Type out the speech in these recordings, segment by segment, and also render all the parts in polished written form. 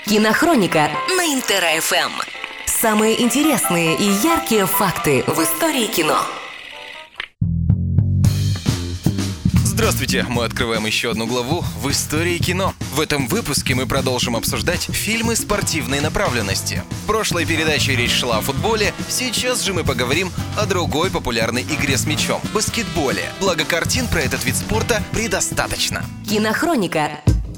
Кинохроника на Интер-ФМ. Самые интересные и яркие факты в истории кино. Здравствуйте, мы открываем еще одну главу в истории кино. В этом выпуске мы продолжим обсуждать фильмы спортивной направленности. В прошлой передаче речь шла о футболе, сейчас же мы поговорим о другой популярной игре с мячом – баскетболе. Благо картин про этот вид спорта предостаточно. Кинохроника.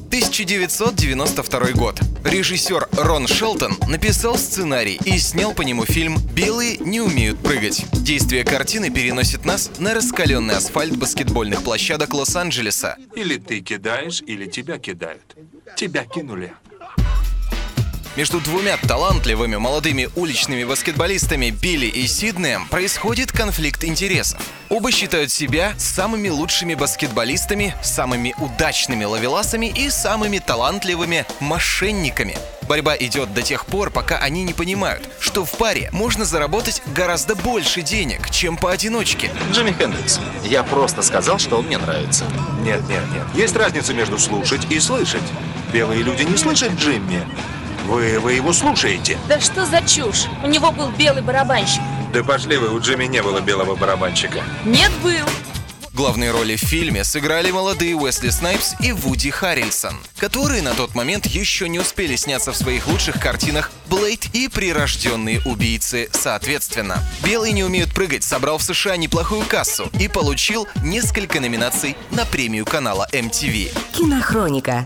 1992 год. Режиссер Рон Шелтон написал сценарий и снял по нему фильм «Белые не умеют прыгать». Действие картины переносит нас на раскаленный асфальт баскетбольных площадок Лос-Анджелеса. Или ты кидаешь, или тебя кидают. Тебя кинули. Между двумя талантливыми молодыми уличными баскетболистами Билли и Сиднеем происходит конфликт интересов. Оба считают себя самыми лучшими баскетболистами, самыми удачными ловеласами и самыми талантливыми мошенниками. Борьба идет до тех пор, пока они не понимают, что в паре можно заработать гораздо больше денег, чем поодиночке. Джимми Хендрикс, я просто сказал, что он мне нравится. Нет. Есть разница между слушать и слышать. Белые люди не слышат Джимми. Вы его слушаете? Да что за чушь? У него был белый барабанщик. Да пошли вы, у Джимми не было белого барабанщика. Нет, был. Главные роли в фильме сыграли молодые Уэсли Снайпс и Вуди Харрельсон, которые на тот момент еще не успели сняться в своих лучших картинах «Блейд» и «Прирожденные убийцы» соответственно. «Белые не умеют прыгать» собрал в США неплохую кассу и получил несколько номинаций на премию канала MTV. Кинохроника.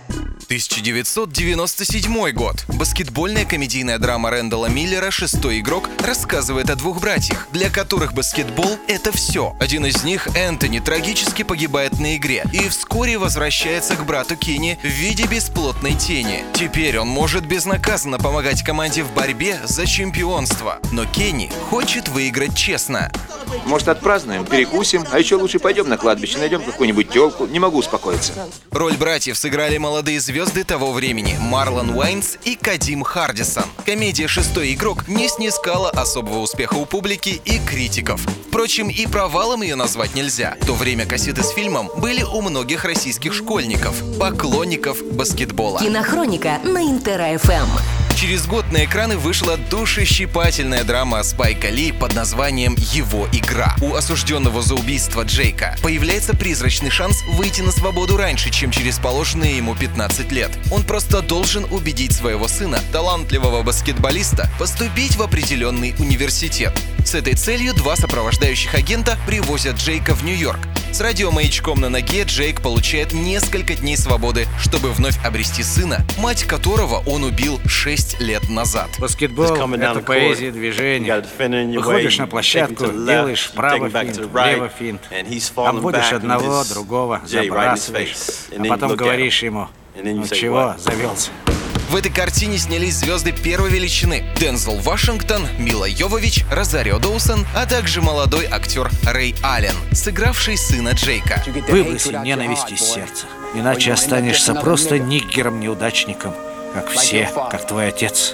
1997 год. Баскетбольная комедийная драма Рэндала Миллера «Шестой игрок» рассказывает о двух братьях, для которых баскетбол — это все. Один из них, Энтони, трагически погибает на игре и вскоре возвращается к брату Кенни в виде бесплотной тени. Теперь он может безнаказанно помогать команде в борьбе за чемпионство. Но Кенни хочет выиграть честно. Может, отпразднуем, перекусим, а еще лучше пойдем на кладбище, найдем какую-нибудь телку. Не могу успокоиться. Роль братьев сыграли молодые звезды того времени Марлон Уайнс и Кадим Хардисон. Комедия «Шестой игрок» не снискала особого успеха у публики и критиков. Впрочем, и провалом ее назвать нельзя. В то время кассеты с фильмом были у многих российских школьников, поклонников баскетбола. Кинохроника на Интер-ФМ. Через год на экраны вышла душещипательная драма Спайка Ли под названием «Его игра». У осужденного за убийство Джейка появляется призрачный шанс выйти на свободу раньше, чем через положенные ему 15 лет. Он просто должен убедить своего сына, талантливого баскетболиста, поступить в определенный университет. С этой целью два сопровождающих агента привозят Джейка в Нью-Йорк. С радиомаячком на ноге Джейк получает несколько дней свободы, чтобы вновь обрести сына, мать которого он убил 6 лет назад. Баскетбол — это поэзия движения. Выходишь на площадку, делаешь вправо финт, влево финт, обводишь одного, другого, забрасываешь, а потом говоришь ему: «Ну чего, завелся». В этой картине снялись звезды первой величины: Дензел Вашингтон, Мила Йовович, Розарио Доусон, а также молодой актер Рэй Аллен, сыгравший сына Джейка. Выброси ненависть из сердца, иначе останешься просто ниггером-неудачником, как все, как твой отец.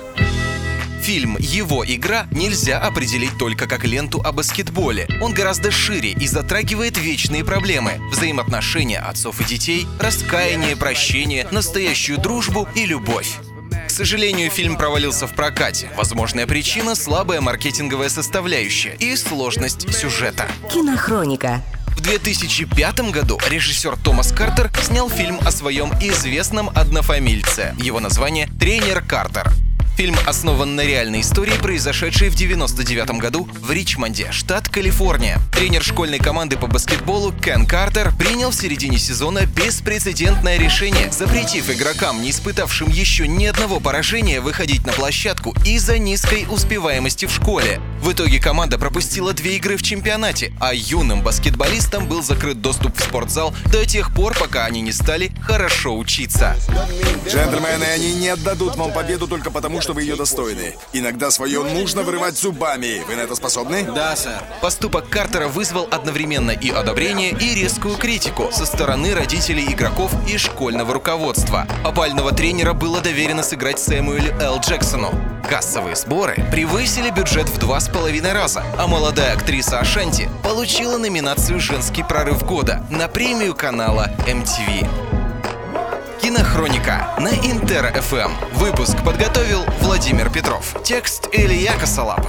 Фильм «Его игра» нельзя определить только как ленту о баскетболе. Он гораздо шире и затрагивает вечные проблемы: взаимоотношения отцов и детей, раскаяние, прощение, настоящую дружбу и любовь. К сожалению, фильм провалился в прокате. Возможная причина — слабая маркетинговая составляющая и сложность сюжета. Кинохроника. В 2005 году режиссер Томас Картер снял фильм о своем известном однофамильце. Его название «Тренер Картер». Фильм основан на реальной истории, произошедшей в 1999 году в Ричмонде, штат Калифорния. Тренер школьной команды по баскетболу Кен Картер принял в середине сезона беспрецедентное решение, запретив игрокам, не испытавшим еще ни одного поражения, выходить на площадку из-за низкой успеваемости в школе. В итоге команда пропустила 2 игры в чемпионате, а юным баскетболистам был закрыт доступ в спортзал до тех пор, пока они не стали хорошо учиться. Джентльмены, они не отдадут вам победу только потому, что вы ее достойны. Иногда свое нужно вырывать зубами. Вы на это способны? Да, сэр. Поступок Картера вызвал одновременно и одобрение, и резкую критику со стороны родителей игроков и школьного руководства. Опального тренера было доверено сыграть Сэмюэлю Л. Джексону. Кассовые сборы превысили бюджет в 2,5 раза, а молодая актриса Ашанти получила номинацию «Женский прорыв года» на премию канала MTV. Кинохроника на Интер-ФМ. Выпуск подготовил Владимир Петров. Текст Илья Косолапов.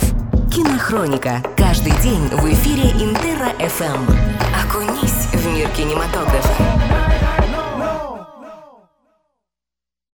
Кинохроника. Каждый день в эфире Интерра-ФМ. Окунись в мир кинематографа.